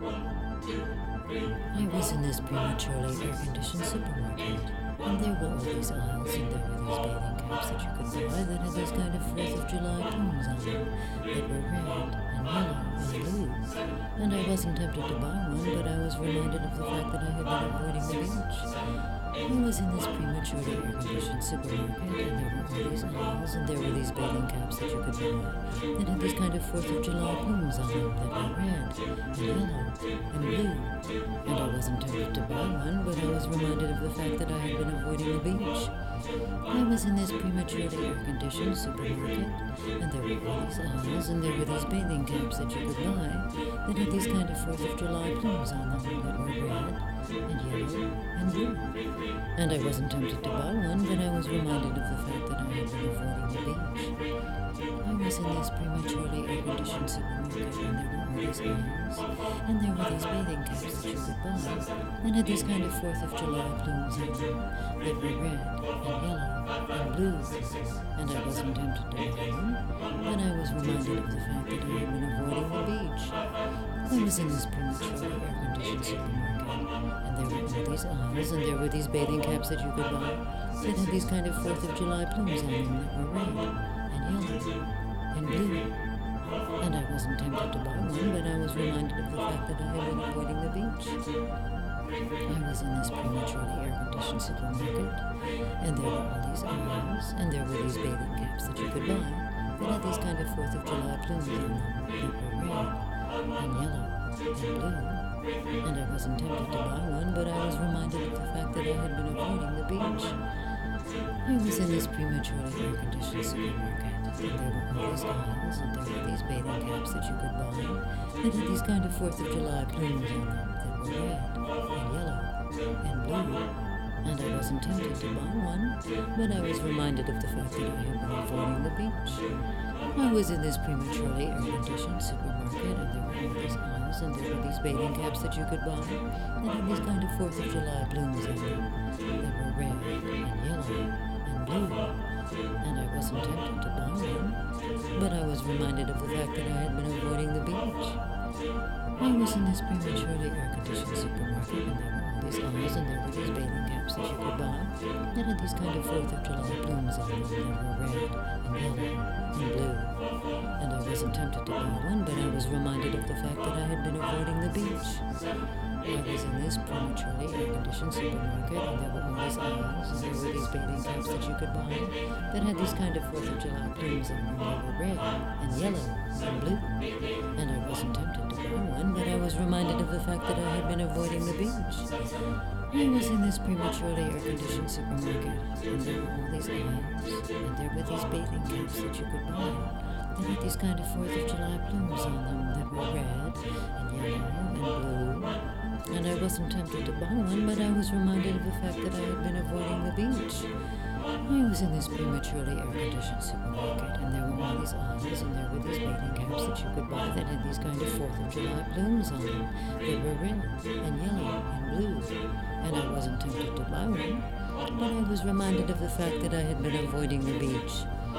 I was in this prematurely air-conditioned supermarket, and there were all these aisles, and there were these bathing caps that you could buy that had these kind of 4th of July plumes on them that were red and yellow and blue. And I wasn't tempted to buy one, but I was reminded of the fact that I had been avoiding the beach. I was in this prematurely air-conditioned supermarket, and there were all these aisles, and there were these bathing caps that you could buy that had these kind of 4th of July plumes on them that were red and yellow and blue. And I wasn't tempted to buy one, but I was reminded of the fact that I had been avoiding the beach. I was in this prematurely air-conditioned supermarket, and there were all these aisles, and there were these bathing caps that you could buy that had these kind of 4th of July plumes on them that were red and yellow and blue. And I wasn't tempted to buy one, but I was reminded of the fact that I had been avoiding the beach. I was in this prematurely air-conditioned supermarket, and there were all these aisles, and there were these bathing caps that you could buy that had these kind of 4th of July plumes on them that were red and yellow and blue. And I wasn't tempted to buy one, but I was reminded of the fact that I had been avoiding the beach. I was in this prematurely air-conditioned supermarket, and there were all these aisles, and there were these bathing caps that you could buy that had these kind of 4th of July plumes on them that were red and yellow and blue. And I wasn't tempted to buy one, but I was reminded of the fact that I had been avoiding the beach. I was in this prematurely air-conditioned supermarket, and there were all these aisles, and there were these bathing caps that you could buy that had these kind of 4th of July plumes on them that were red and yellow and blue. And I wasn't tempted to buy one, but I was reminded of the fact that I had been avoiding the beach. I was in this prematurely air-conditioned supermarket, and there were all these aisles, and there were these bathing caps that you could buy that had these kind of 4th of July plumes on them that were red and yellow and blue. And I wasn't tempted to buy one, but I was reminded of the fact that I had been avoiding the beach. I was in this prematurely air-conditioned supermarket, and there were all these aisles, and there were these bathing caps that you could buy that had these kind of 4th of July plumes on them that were red and yellow and blue. And I wasn't tempted to buy one, but I was reminded of the fact that I had been avoiding the beach. I was in this prematurely air-conditioned supermarket, and there were all these aisles, and there were these bathing caps that you could buy that had these kind of 4th of July plumes on them that were red and yellow and blue. And I wasn't tempted to buy one, but I was reminded of the fact that I had been avoiding the beach. I was in this prematurely air-conditioned supermarket, and there were all these aisles, and there were these bathing caps that you could buy that had these kind of 4th of July plumes on them that were red and yellow and blue. And I wasn't tempted to buy one, but I was reminded of the fact that I had been avoiding the beach. I was in this prematurely air-conditioned supermarket, and there were all these aisles, and there were these bathing caps that you could buy that had these kind of 4th of July plumes on them that were red and yellow and blue. And I wasn't tempted to buy one, but I was reminded of the fact that I had been avoiding the beach. I was in this prematurely air-conditioned supermarket, and there were all these aisles, and there were these bathing caps that you could buy that had these kind of 4th of July plumes on them that were red and yellow and blue. And I wasn't tempted to buy one, but I was reminded of the fact that I had been avoiding the beach.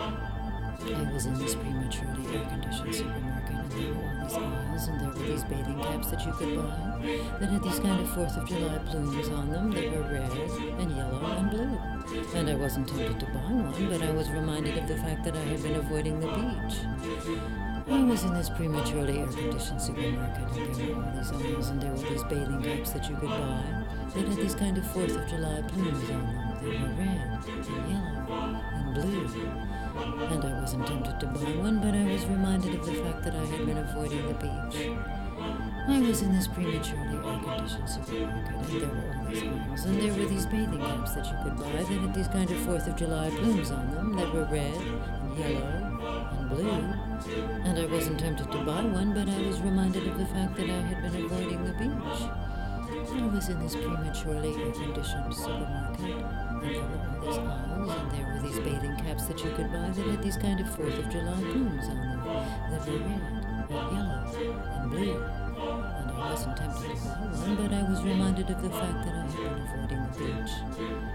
I was in this prematurely air-conditioned supermarket, and there were all these aisles, and there were these bathing caps that you could buy that had these kind of 4th of July plumes on them that were red and yellow and blue. And I wasn't tempted to buy one, but I was reminded of the fact that I had been avoiding the beach. I was in this prematurely air-conditioned supermarket, and there were all these aisles, and there were these bathing caps that you could buy that had these kind of 4th of July plumes on them that were red and yellow and blue. And I wasn't tempted to buy one, but I was reminded of the fact that I had been avoiding the beach. I was in this prematurely air-conditioned supermarket, and there were all these aisles, and there were these bathing caps that you could buy that had these kind of 4th of July plumes on them that were red and yellow and blue. And I wasn't tempted to buy one, but I was reminded of the fact that I had been avoiding the beach. I was in this prematurely air-conditioned supermarket, and there were all these aisles, and there were these bathing caps that you could buy that had these kind of 4th of July plumes on them that were red and yellow and blue. And I wasn't tempted to buy one, but I was reminded of the fact that I had been avoiding the beach.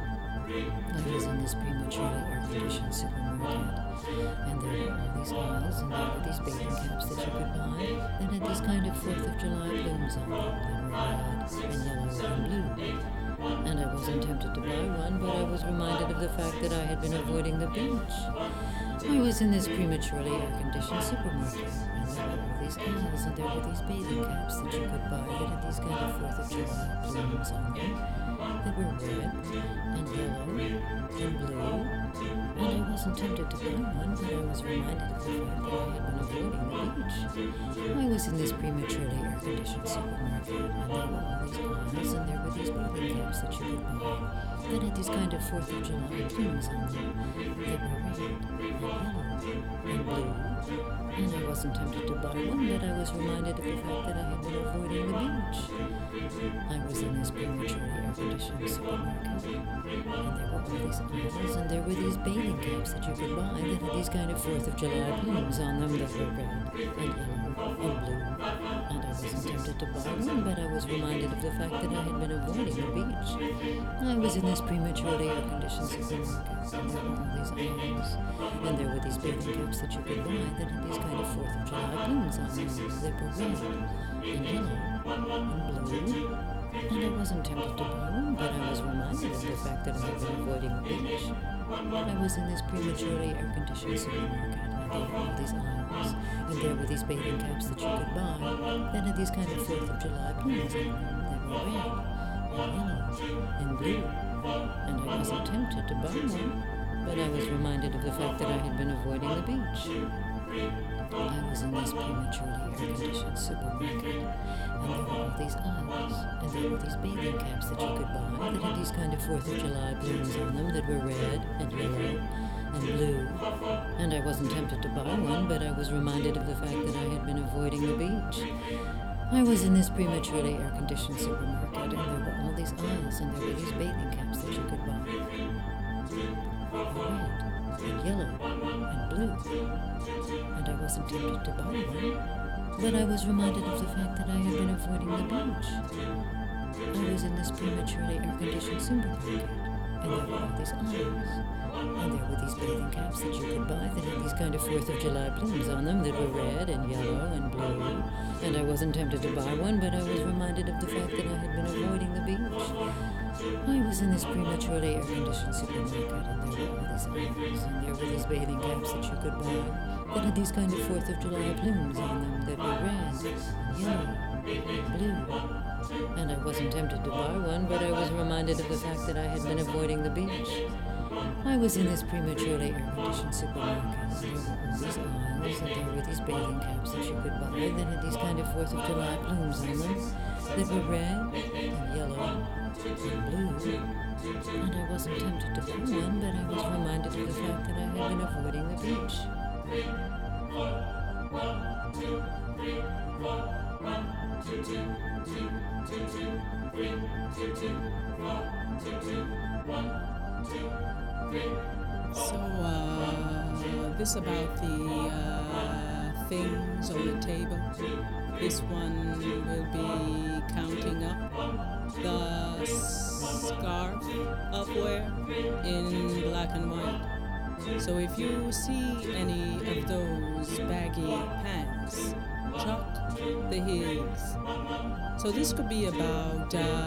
I was in this prematurely air-conditioned supermarket, and there were all these aisles, and there were these bathing caps that you could buy that had these kind of 4th of July plumes on them. They were red and yellow and blue. And I wasn't tempted to buy one, but I was reminded of the fact that I had been avoiding the beach. I was in this prematurely air-conditioned supermarket, and there were all these aisles, and there were these bathing caps that you could buy that had these kind of 4th of July plumes on them that were red and yellow and blue. And I wasn't tempted to buy one, but I was reminded of the fact that I had been avoiding the beach. I was in this prematurely air-conditioned supermarket, and there were all these aisles, and there were these bathing caps that you could buy that had these kind of 4th of July plumes on them that were red and yellow and blue. And I wasn't tempted to buy one, but I was reminded of the fact that I had been avoiding the beach. I was in this prematurely air-conditioned supermarket, and there were all these aisles, and there were these bathing caps that you could buy that had these kind of 4th of July plumes on them that were red and yellow and blue. And I wasn't tempted to buy one, but I was reminded of the fact that I had been avoiding the beach. I was in this prematurely air-conditioned supermarket, and there were all these aisles, and there were these bathing caps that you could buy that had these kind of 4th of July plumes on them that were red and yellow and blue. And I wasn't tempted to buy one, but I was reminded of the fact that I had been avoiding the beach. I was in this prematurely air-conditioned supermarket, and there were all these aisles, and there were these bathing caps that you could buy that had these kind of 4th of July plumes on them that were red and yellow and blue. And I wasn't tempted to buy one, but I was reminded of the fact that I had been avoiding the beach. I was in this prematurely air-conditioned supermarket, and there were all these aisles, and there were these bathing caps that you could buy that had these kind of 4th of July plumes on them that were red and yellow and blue. And I wasn't tempted to buy one, but I was reminded of the fact that I had been avoiding the beach. I was in this prematurely air-conditioned supermarket, and there were all these aisles, and there were these bathing caps that you could buy. Red and yellow and blue. And I wasn't tempted to buy one, but I was reminded of the fact that I had been avoiding the beach. I was in this prematurely air-conditioned supermarket, and there were all these aisles, and there were these bathing caps that you could buy that had these kind of 4th of July plumes on them that were red and yellow and blue. And I wasn't tempted to buy one, but I was reminded of the fact that I had been avoiding the beach. I was in this prematurely air-conditioned supermarket, and there were all these aisles, and there were these bathing caps that you could buy that had these kind of 4th of July plumes on them that were red, yellow, blue. And I wasn't tempted to buy one, but I was reminded of the fact that I had been avoiding the beach. I was in this prematurely air-conditioned supermarket, and there were all these aisles, and there were these bathing caps that you could buy that had these kind of 4th of July plumes on them that were red and yellow and blue. And I wasn't tempted to buy one, but I was reminded of the fact that I had been avoiding the beach. So, this about the things on the table. This one will be counting up the scarf upwear in black and white. So if you see any of those baggy pants, chuck the heels. So this could be about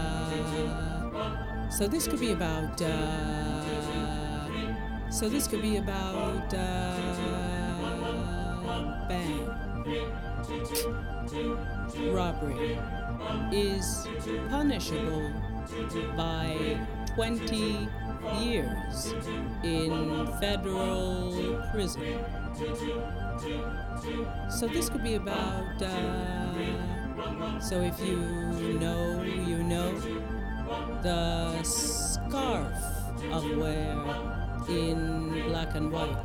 bang. Robbery is punishable by 20 years in federal prison. So this could be about, so if you know, you know, the scarf of wear in black and white.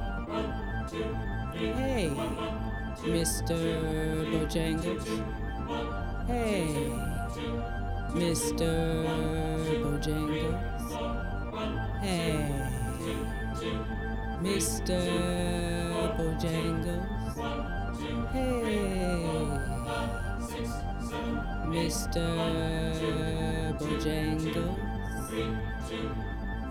Hey, Mr. Bojangles. Hey, Mr. Bojangles. Hey, Mr. Bojangles. Hey, Mr. Bojangles.